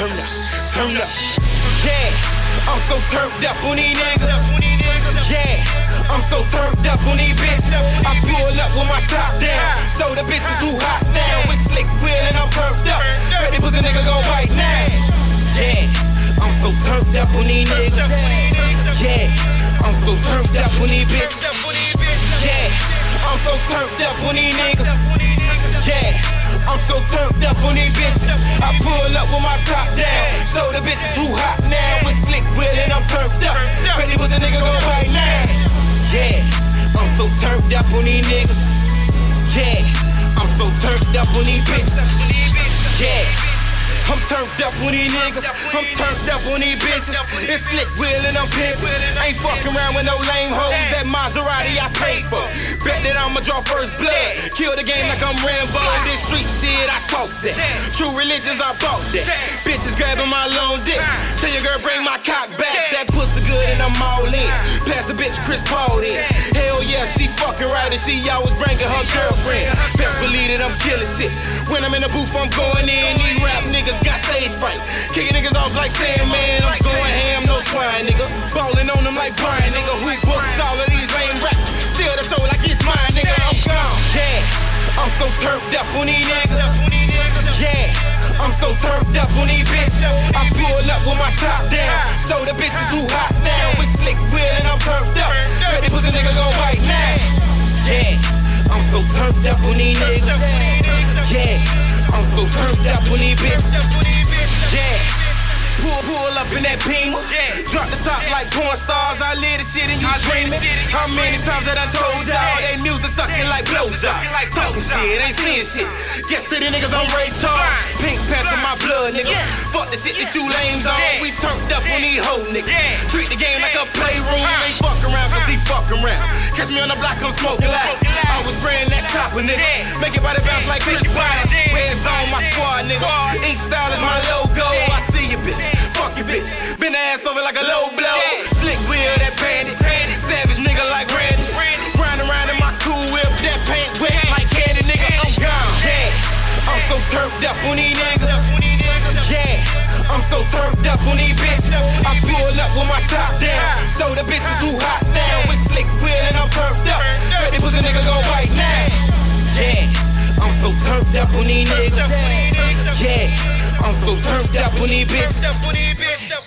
turn up. Yeah, I'm so turned up on these niggas. Yeah, I'm so turned up on these bitches. I pull up with my top down, so the bitches who hot now. With slick wheel and I'm turned up. Ready pussy nigga gon' bite now. Yeah, I'm so turned up on these niggas. Yeah, I'm so turned up on these bitches. Yeah, I'm so turned up on these niggas. Yeah, I'm so turned up on these bitches. I pull up with my top down, so the bitches who hot now. With slick wheel and I'm turned up. Ready pussy nigga gon' bite now. Yeah, I'm so turned up on these niggas. Yeah, I'm so turned up on these bitches. Yeah, I'm turned up on these niggas. I'm turned up on these bitches. It's slick wheel and I'm pimpin'. Ain't fucking around with no lame hoes. That Maserati I paid for. Bet that I'ma draw first blood. Kill the game like I'm Rambo. This street shit I talk that. True religions I bought that. Bitches grabbing my long dick. Tell your girl bring my cock back. That pussy good and I'm all in. Pass the bitch Chris Paul in. Hell yeah, she fucking right and she always bringing her girlfriend. Best believe that I'm killing shit. When I'm in the booth I'm going in. These rap niggas got stage fright. Kicking niggas off like Sandman. I'm going ham, no swine, nigga. Ballin' on them like Brian, nigga. Who booked all of these lame raps? Still the show like it's mine, nigga. I'm gone. Yeah, I'm so turned up on these niggas. Yeah, I'm so turned up on these bitches. I pull up with my top down, so the bitches who hot now. With slick wheel and I'm turned up. Ready pussy nigga gon' bite now. Yeah, I'm so turned up on these niggas. Yeah, I'm so turned up on these bitches. Yeah, pull up in that Beamer. Drop the top like porn stars. I live the shit and you dreamin'. How many times I done told y'all they music sucking like blowjobs? Talking shit, ain't seeing shit. Guess to the niggas I'm Ray Charles. Pink Panther my blood, nigga. Fuck the shit that you lames on. We turned up on these hoes, nigga. Treat the game like a playroom. Ain't fuck around cause he fuck around. Catch me on the block, I'm smoking loud. I was spraying that chopper, nigga. Make it body bounce like Chris Brown. Red zone, my squad, nigga. Each style is my logo. I see you, bitch. Fuck you, bitch. Bend the ass over like a low blow. Slick wheel, that bandit. Savage nigga like Randy. Grind around in my cool whip. That paint wet like candy, nigga. I'm gone. Yeah, I'm so turned up on these niggas. Yeah, I'm so turned up on these bitches. I pull up with my top down, so the bitches who hot now. With slick wheel and I'm turned up. Ready pussy nigga gon' bite now. Yeah, I'm so turned up on these niggas. Yeah, I'm so turned up on these bitches.